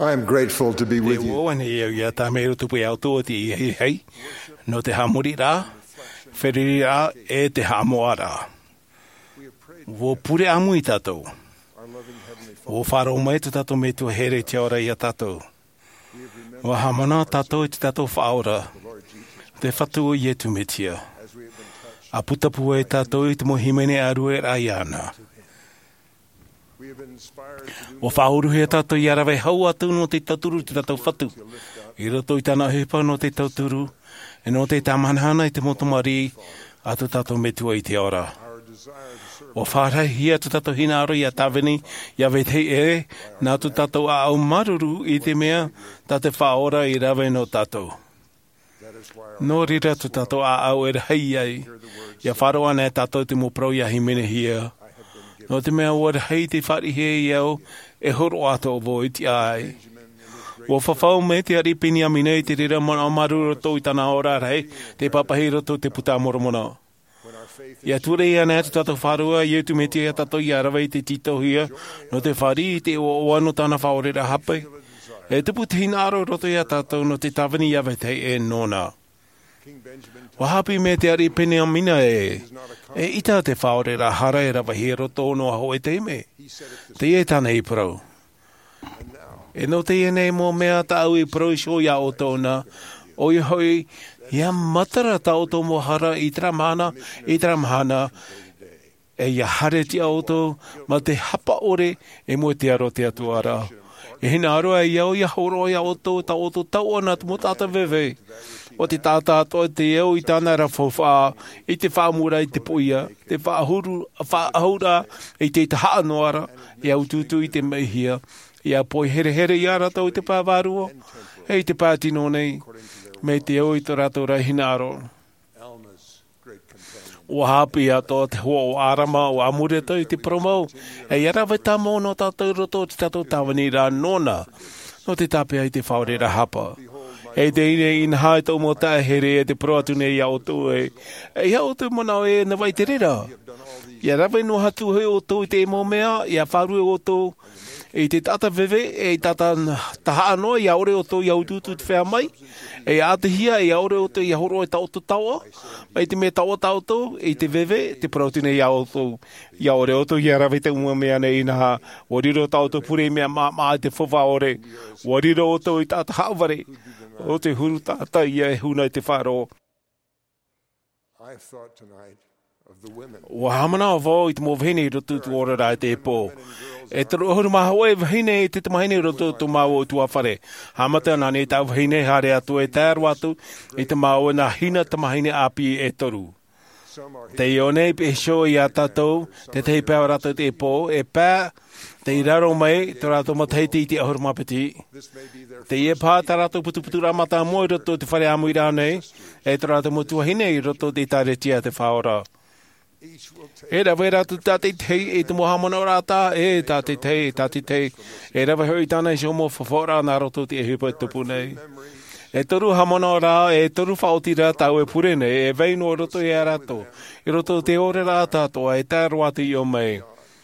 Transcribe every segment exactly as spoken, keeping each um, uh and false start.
I am grateful to be E with you. o ane ia ia ta mero tupu e auto ti i hei hei. No te hamuri rā, whiriri rā e te hamoa rā. Wo pure amu i tātou. Wo wharo mai te tātou me tua here te ora i a tātou. Wa hamana tātou i te tātou whaora. Te whatu o ietu me tia. A putapu e tātou i te mohimene aru e rai ana. O whauruhia tātou i arawe hau atu no te tauturu te tātou whatu. I roto i tāna hepa no te tauturu. E no te tamanhana i te motomari atu tātou me tua i te ora. O whārai hia tu tātou hina aro i a tāwini i a wetei e nā tu tātou a au maruru i te mea tā te whaora i rawe no tātou. No rira tu tātou a au e rei ai i a wharoa nē tātou te mo prau i a himene hia. No te mea o rei te whari he i au e horo ato o voi ti ai. O whawhau me te aripini a mine i te rira mana maruru tō i tāna ora rei te papahiro tō te puta moromona. Ia ture ia nea te tātou wharua, i utu me te ia tātou i arawa i te titohia, no te whari i te o oano tāna whaorera hape. E tupu te hina aro roto ia tātou no te tawini ia wetei e nōna. Wahapi me te ari pene a mina e, e ita te whaorera hara e rawa hi roto no aho e te me. Te e tāna i prau. E no te e nei mō mea ta au i prau sho ia o tōna, o i hoi, ia matara tau tō mohara i tera mana, i tera mahana, e ia hare ti auto, ma te hapa ore e mo te aro te atuara. E hina aroa i au ia horo i auto, ta auto tau ana tu mo tata vewe. O te tata ato te eo i tāna rafowha, i te whaamura i te poia, te whaahuru, whaahura, i te taha noara, i au tutu i te mehia, i a poi here here i ara tau i te pāwaruo, hei te pātino nei, me te o i tō rato rahina aro. O hapi ato te hoa o arama o amure tau i te promau. E arawe tamo no tātou roto te tātou tāwani rā nona. No te tāpea i te whaorera hapa. E te ine in hae tau mo tā here e te proatune i auto e. E auto mona e na vai te rera. I arawe no hatu hoi o tō i te mo mea, i a wharu o tō. E te tata vewe, e tata taha anō, i aore o tō i aututu te whea mai. E ātehia, i aore o tō i ahoro e tau tō taua. Mai te mea taua tau tō, i te vewe, te prautine i au tō. I aore o tō i arawe te umua mea nei inaha. Wariro tau tō pure mea maa maa te whawha ore. Wariro o tō i tata haaware. O te huru tata i e huna i te wharo. Wa hamana o vau i te mō vahine i rotu tu ora rai te pō. E te rohuru maha oe vahine i te te mahine i rotu tu mau o tua whare. Hamata nani tau vahine hare atu e tāru atu i te mau na hina te mahine api e toru. Te ione pe sho i a tātou, te te pēo rata te pō, e pā, te i raro mai, te rato mataiti i te ahuru mapiti. Te ie pā, te rato putu putu ramata mo i roto te whare amu i rānei, e te rato motua hine i roto te tāretia te whaora. E rawe ratu tātei tei, e te mohamana o rātā, e tātei tei, tātei tei. E rawe hoi tāna i shomo whawhora nā roto te e hipa tupu nei. E toru hamana o rā, e toru whaoti rā tau e pure nei, e veino o roto i a rato. I roto te ore rā tātoa, e tāru atu i o mei.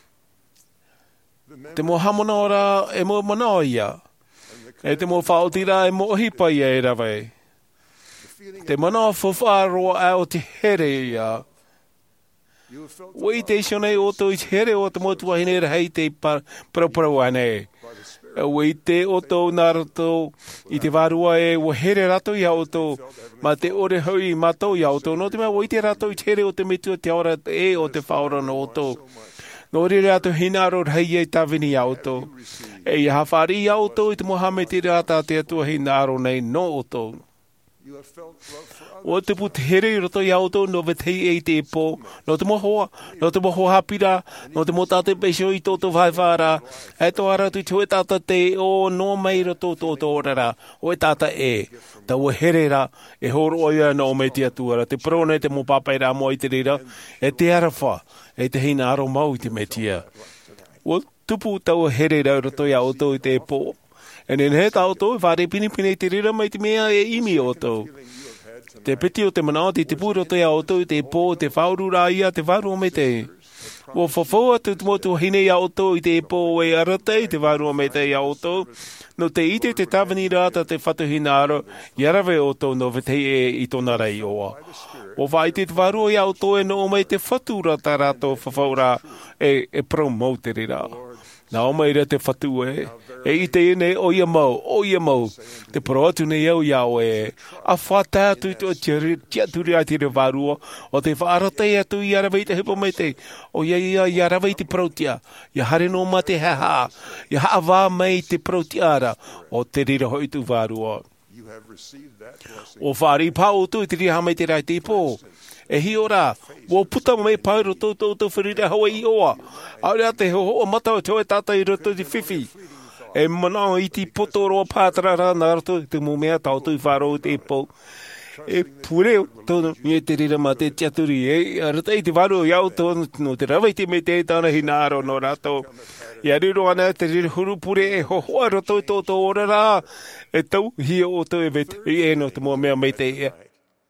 Te mohamana o rā, e mo mana o ia. E te mo whaoti rā, e mo hipa ia e rawe. Te mana o whawharoa au te here ia. Wei te shone o tō i here o te motua hine hei te paraparau ane. Wei te o tō narato i te varua e o here rato i au tō. Ma te ore hui mato i au tō. No te mea wei te rato i here o te mitua te ora e o te whaora no tō. No re rato hinaro rei e tawini i au tō. E i hawhari i au tō i te mohammed i rata te atua hinaro nei no o tō. O te puti here i roto i auto no vetei e te e pō, no te mohoa, no te moho hapira, no te motate pesho i tōtou whaiwhara, e tō ara tu tue tata te o no mai roto tōtou orara, o e tata e, ta ua here ra, e horo oia no me te atuara, te prone te mo papai rā mo i te rira, e te arawha, e te hina aro mau i te metia. O tupu tau here ra roto i auto i te e pō, e nen he tau tō, whare pini pini te rira mai te mea e imi o tō. Te piti o te manao te te pūro te au tau te pō, te whauru rā ia, te wharu o me te. O whawhau atu motu hine ia oto i te epo e arata i te wārua me te ia oto. No te ite te tawani rāta te whatuhinaro, iarawe oto no wetei e i tōna rei oa. O whai te wārua ia oto e no o mai te whatu rata rāto whawhau rā e, e promotere rā. Nā o mai rā te whatu e, e i te ene o ia mau, o ia mau, te poroatu nei au iau e, a whata atu i tō tia turi ai te re wārua, o te whaaratei atu i arawe i te hipo mai te, o ia ia i arawe i te protia, ia hare no ma te haha, ia haa wā mai te protiara, o te rira hoi tu wārua. O whāri pāo tu i te riha mai te rai te pō. E hi ora, wo puta mai pairo tō tō tō whirira hawa i oa. Aura te ho o mata o tō e tātai roto di whiwhi. E mana i ti potoroa pātara rā nā roto, te mō mea tau tui whāro te pō. E pure tōno, mi e te rira ma te tiaturi e, arata i te wāro iau tōno, no te rawa i te me te tāna hinaro no rātou. Ia riro ana te rira huru pure e ho hoa roto i tō tō ora rā. E tau, hi o tō e vete, e no te mō mea me te ea.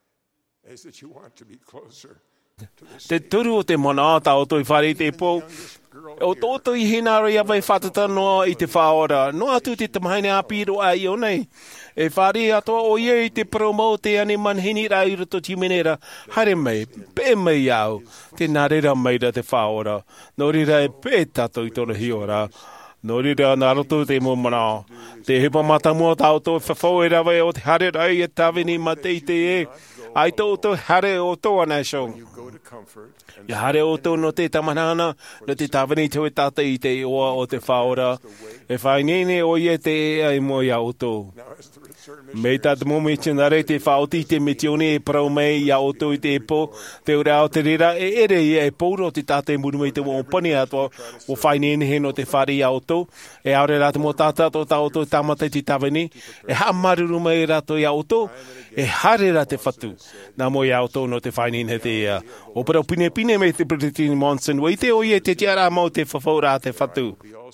Te turu o te monata o toi whare i te pō. O tō i hinaro ia vai whatata noa i te whaora. No atu te tamaine apiro ai o nei. E whare atoa o ia i te promo te ane manhini rai roto timenera. Hare mai, pe mai au. Te narera mai ra te whaora. No rira e pe tato i tōna hiora. No rira nā roto te mo mana. Te hepa mata mua tau tō whawhau e rawe o te hare rai e tawini ma te i te e. Ai tō tō hare o tō anai shong. Ia hare o tō no te tamanana, no te tawini tō e tata i te oa o te whaora. E whai nene o ie te e ai mo ia o tō. Mei tāta momi tinare te whaoti te metione e parau mei ia o tō i te epo. Te ura o te rira e ere ia e pōro te tāta e muru mei te o pani atua o whai nene he no te whare ia o tō. E aure rāta mo tāta tō tā o tō tamata te tawini. E ha maruru mei rāto ia o tō. E hare rā te whatu. Nā mo ia o tō no te whai nene te ia. O parau pine pine mei te Britini Monson. Wei te o ia te tiara mau te whawhau rā te whatu.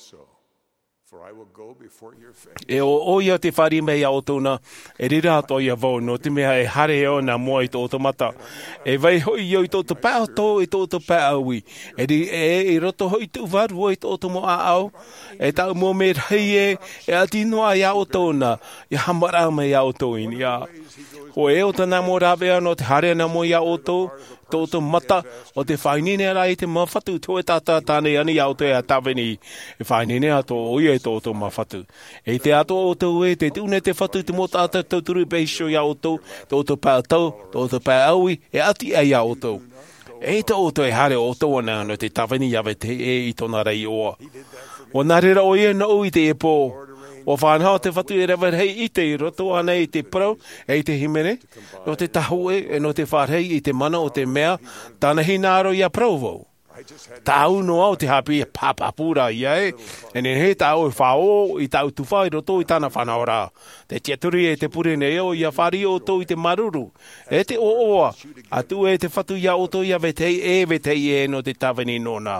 E o o ia te whari mei au tōna, e rira ato ia vau, no te mea e hare eo nā mua i tō mata. E vai hoi iau i tō tō pāo tō i tō tō pāo i. E ri e i roto hoi tū varu i tō tō mo a au. E tau mō me rei e, e ati noa i au tōna, i hamara mei au tō ini a. Ho e o tana mō rāwea no te hare nā mo i au tō, tō tō mata, o te whainene ara i te mawhatu, tō e tātā tāne ani au te a tawini, e whainene ato o ia i tō tō mawhatu. E te ato o tō e, te tūne te whatu, te mō tātā tō turu beisho i au tō, tō tō pā tau, tō tō pā aui, e ati ai au tō. E tō o tō e hare o tō ana no te tawini awe te e i tōna rei oa. O nārera o ia na ui te e pō. O whanau te whatu e rewa hei i te roto ana i te parau, e i te himene, no te tahu e, e no te wharhei i te mana o te mea, tāna hinaro i a parau vau. Tāu no au te hapi e pāpapura i e, e ne he tāu e whao i tāu tuwhai roto i tāna whanau rā. Te tiaturi e te purene eo i a whari o tō i te maruru. E te o oa, atu e te whatu i a oto i a vetei e vetei e no te tawini nona.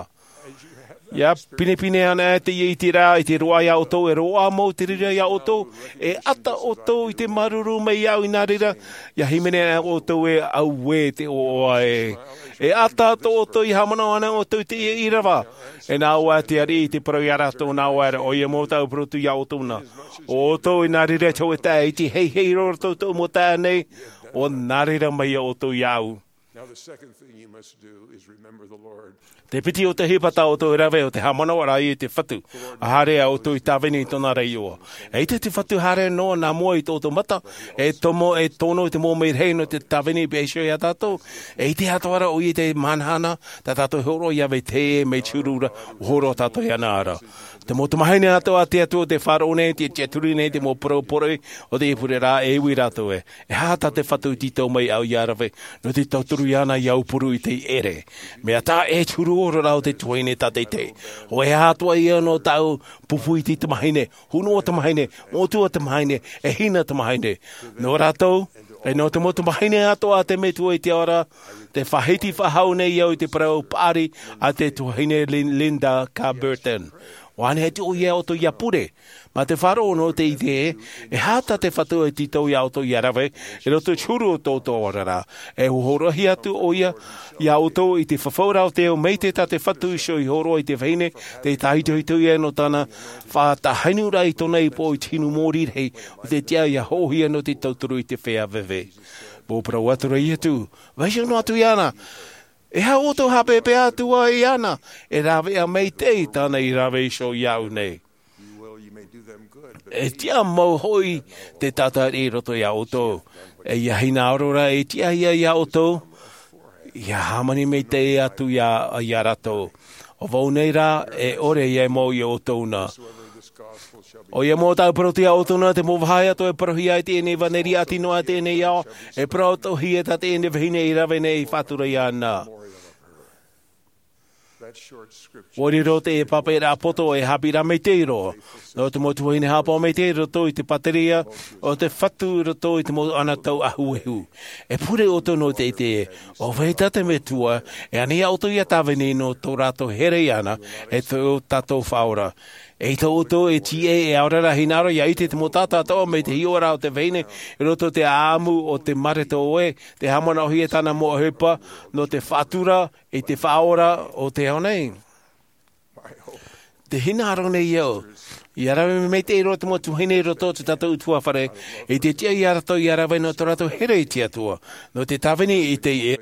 Ia, pine pine ana e te i te rā, i te roa ia o tō, e roa mō te rira ia o tō, e ata o tō i te maruru mei au i nā rira, ia himene o tō e au e te oa e. E ata tō o tō i hamana ana o tō te i rawa. E nā ua te ari i te parau i ara tō nā ua o ia mō tau protu ia o tōna. O tō i nā rira tō e tā, i te hei hei roro tō tō mō tā nei, o nā rira mai o tō i au. Now the second thing you must do is remember the Lord. Te piti o te hipata o tō rawe o te hamana wara i te whatu. A hare au tō i tāwini i tōna rei oa. E te te whatu hare no nā mua i tō tō mata. E tomo e tono i te mō mei rei no te tāwini i beisho i a tātou. E te atoara o i te manhana. Tā tātou horo i awe te e mei churura. Horo tātou i anara. Te mō tumahaine ato a te atu o te wharone, te tiaturi nei, te mō poropore o te ipure rā e ui rātou e. E hata te whatu i tō mai au i arawe. No te tauturu i ana i au puru i te ere. Mea tā e churu oro rau te tuaine tā te te. O e hatua i ano tau pupu i te tumahaine. Huno o tumahaine, motu o tumahaine, e hina tumahaine. No rātou, e no te mō tumahaine ato a te metua i te ora, te whahiti whahau nei au i te parau pāri a te tuhaine Linda Carberton. Wane he te o ia o to ia pure. Ma te wharo no te i te e, e hata te whatua e titau ia o to ia rawe, e roto churu o tō tō orara. E uhorohi atu o ia, ia o tō i te whawhaura o te o meite ta te whatu i sho i horo i te whaine, te tahito hitu ia no tana, whata hainura i tōna i po i tinu mōri rei, o te tia ia hohia no te tauturu i te whea vewe. Bō prau atura i atu, waisho no atu iana, e ha oto hape pe atua i ana, e rawe a meitei tana i rawe i sho iau nei. E tia mau hoi te tata i roto ia oto. E ia hina aurora e tia ia ia oto. Ia hamani mei te atu ia, ia rato. O vau nei ra e ore ia mo i oto na. O ia mo tau protia oto na te mo vahai ato e prohia e tēnei vaneri ati noa tēnei ao. E proto hi e ta tēnei vahine i rawe nei whatura ia na. Wori rote e pape rā poto e hapira mei te iro. No te motu hine hapa o mei te roto i te pateria, o te whatu roto i te motu anatau ahuehu. E pure oto no te te e, o veita te me tua, e ani auto ia tawene no tō rato here ana, e tō tatou whaora. E tō oto e ti e e aurara hinaro ia ite te motata toa me te hiora o te veine, e roto te aamu o te mareto oe, te hamana o hie tana mo hepa, no te whatura e te whaora o te honei. Te hinaro nei iau. I arawe me te iro te motu hine roto te tatou utua whare, e te tia i arato i arawe no te rato here i tia tua, no te tawini i te e.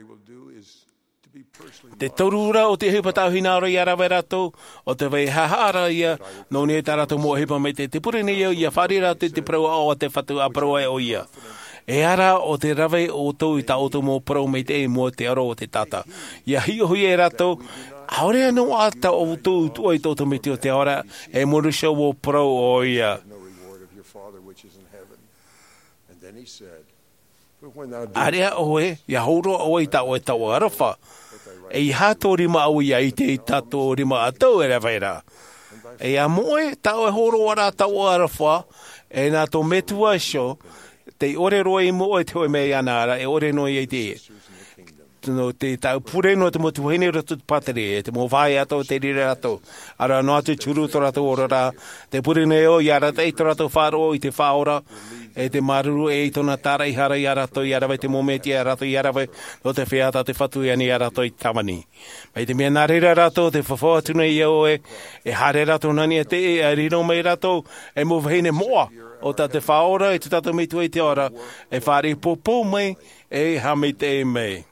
Te torura o te hipa tau hinaro i arawe rato, o te wei hahara ia, no ne ta rato mo hipa me te te pure ni iau, ia wharira te te praua o te whatu a praua e o ia. E ara o te rawe o tau i ta oto mo prau me te e mo te aro o te tata. Ia hi o hui e rato, aorea no ata o tau tua i tōta me te o te ora, e morisha o prau o ia. Area oe, ia horo oe i ta oe tau arafa. E i hato rima au ia i te i tato rima atau e raweira. E a moe, tau e horo ara tau arafa, e nā tō metua sho, te ore roe i moe te oe mei anara, e ore noi e te e. No te tau pure no te motu hene rato te patere, e te mo vai ato te rire rato. Ara no atu churu to rato orara, te pure neo i ara te ito rato wharo i te whaora, e te maruru e i tona tara i hara i arato i arawe te mometi i arato i arawe, no te whiata te whatu i ani i arato i tamani. Mai te mea nārera rato, te whawha tuna i au e, e hare rato nani e te e a rino mei rato, e mo vahine moa, o ta te whaora e te tato mei tua i te ora, e whare popo mei, e hame te mei.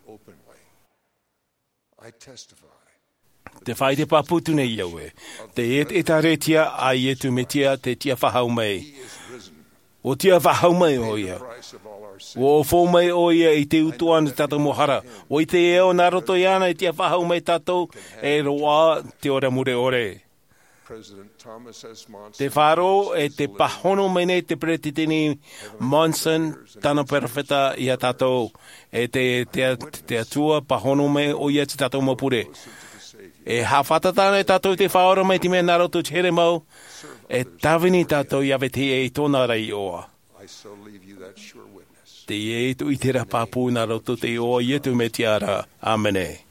Te whai te paputu nei iau e. Te et etaretia a ietu me tia te tia whahau mei. O tia whahau mei o ia. O o fō mei o ia i te utuana tato mohara. O i te eo naroto i ana i tia whahau mei tato e roa te ora mure ore. Te wharo e te pahono mene te pretitini Monson tana perfeta i a tatou e te, te, te atua pahono me o ia te tatou mapure. E hawhatatana e tatou te whaora mai ti mea naroto chere mau e tawini tatou i ave te e tōna rei oa. Te e tu i te rapa pū naroto te oa i etu me tiara. Amene.